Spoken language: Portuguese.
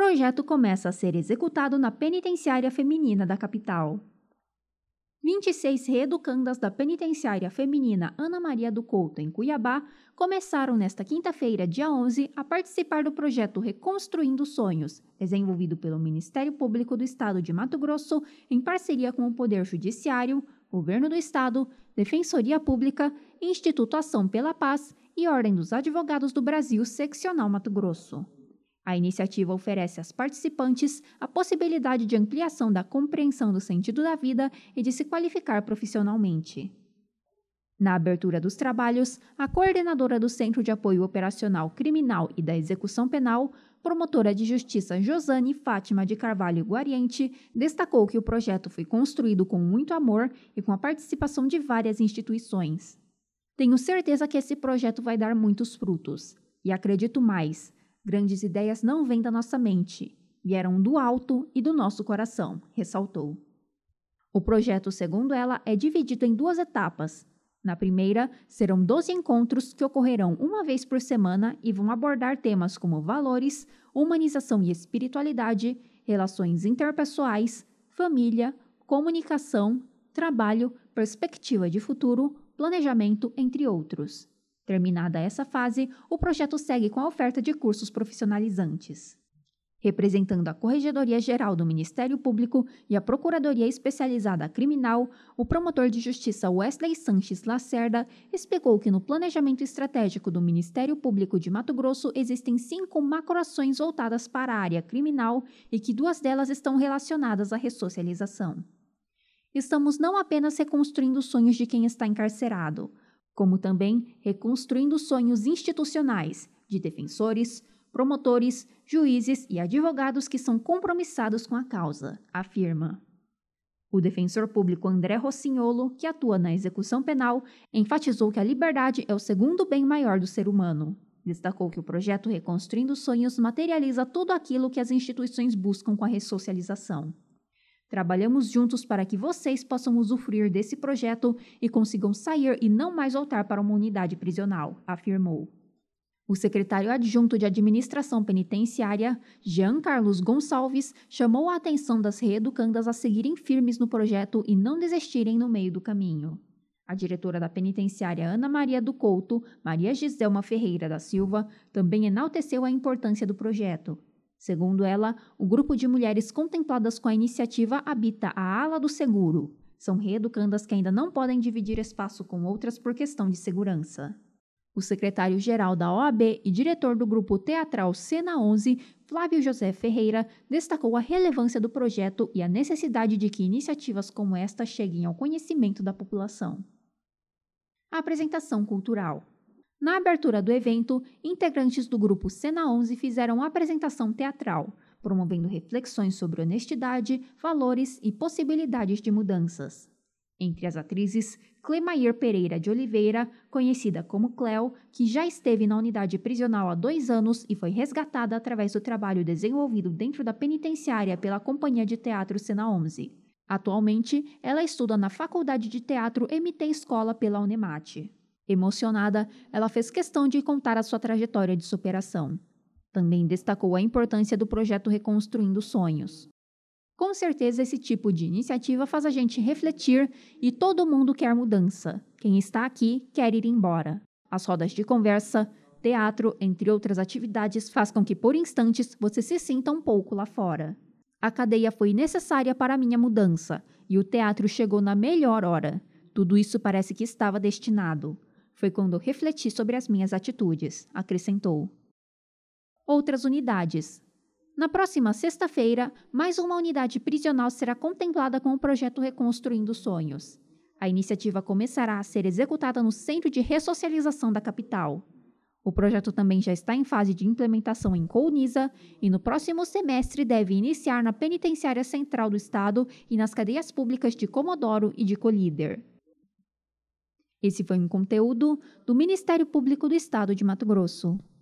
projeto começa a ser executado na penitenciária feminina da capital. 26 reeducandas da penitenciária feminina Ana Maria do Couto, em Cuiabá, começaram nesta quinta-feira, dia 11, a participar do projeto Reconstruindo Sonhos, desenvolvido pelo Ministério Público do Estado de Mato Grosso, em parceria com o Poder Judiciário, Governo do Estado, Defensoria Pública, Instituto Ação pela Paz e Ordem dos Advogados do Brasil, Seccional Mato Grosso. A iniciativa oferece às participantes a possibilidade de ampliação da compreensão do sentido da vida e de se qualificar profissionalmente. Na abertura dos trabalhos, a coordenadora do Centro de Apoio Operacional Criminal e da Execução Penal, promotora de Justiça Josane Fátima de Carvalho Guariente, destacou que o projeto foi construído com muito amor e com a participação de várias instituições. Tenho certeza que esse projeto vai dar muitos frutos. E acredito mais. Grandes ideias não vêm da nossa mente, vieram do alto e do nosso coração, ressaltou. O projeto, segundo ela, é dividido em 2 etapas. Na primeira, serão 12 encontros que ocorrerão uma vez por semana e vão abordar temas como valores, humanização e espiritualidade, relações interpessoais, família, comunicação, trabalho, perspectiva de futuro, planejamento, entre outros. Terminada essa fase, o projeto segue com a oferta de cursos profissionalizantes. Representando a Corregedoria Geral do Ministério Público e a Procuradoria Especializada Criminal, o promotor de Justiça Wesley Sanches Lacerda explicou que no planejamento estratégico do Ministério Público de Mato Grosso existem 5 macroações voltadas para a área criminal e que 2 delas estão relacionadas à ressocialização. Estamos não apenas reconstruindo os sonhos de quem está encarcerado, como também reconstruindo sonhos institucionais de defensores, promotores, juízes e advogados que são compromissados com a causa, afirma. O defensor público André Rossignolo, que atua na execução penal, enfatizou que a liberdade é o segundo bem maior do ser humano. Destacou que o projeto Reconstruindo Sonhos materializa tudo aquilo que as instituições buscam com a ressocialização. Trabalhamos juntos para que vocês possam usufruir desse projeto e consigam sair e não mais voltar para uma unidade prisional, afirmou. O secretário adjunto de Administração Penitenciária, Jean Carlos Gonçalves, chamou a atenção das reeducandas a seguirem firmes no projeto e não desistirem no meio do caminho. A diretora da penitenciária Ana Maria do Couto, Maria Giselma Ferreira da Silva, também enalteceu a importância do projeto. Segundo ela, o grupo de mulheres contempladas com a iniciativa habita a ala do seguro. São reeducandas que ainda não podem dividir espaço com outras por questão de segurança. O secretário-geral da OAB e diretor do grupo teatral Cena 11, Flávio José Ferreira, destacou a relevância do projeto e a necessidade de que iniciativas como esta cheguem ao conhecimento da população. A apresentação cultural. Na abertura do evento, integrantes do grupo Cena 11 fizeram uma apresentação teatral, promovendo reflexões sobre honestidade, valores e possibilidades de mudanças. Entre as atrizes, Clemair Pereira de Oliveira, conhecida como Cleo, que já esteve na unidade prisional há 2 anos e foi resgatada através do trabalho desenvolvido dentro da penitenciária pela Companhia de Teatro Cena 11. Atualmente, ela estuda na Faculdade de Teatro MT Escola pela Unemate. Emocionada, ela fez questão de contar a sua trajetória de superação. Também destacou a importância do projeto Reconstruindo Sonhos. Com certeza, esse tipo de iniciativa faz a gente refletir e todo mundo quer mudança. Quem está aqui quer ir embora. As rodas de conversa, teatro, entre outras atividades, faz com que, por instantes, você se sinta um pouco lá fora. A cadeia foi necessária para a minha mudança e o teatro chegou na melhor hora. Tudo isso parece que estava destinado. Foi quando refleti sobre as minhas atitudes, acrescentou. Outras unidades. Na próxima sexta-feira, mais uma unidade prisional será contemplada com o projeto Reconstruindo Sonhos. A iniciativa começará a ser executada no Centro de Ressocialização da capital. O projeto também já está em fase de implementação em Colniza e no próximo semestre deve iniciar na Penitenciária Central do Estado e nas cadeias públicas de Comodoro e de Colíder. Esse foi um conteúdo do Ministério Público do Estado de Mato Grosso.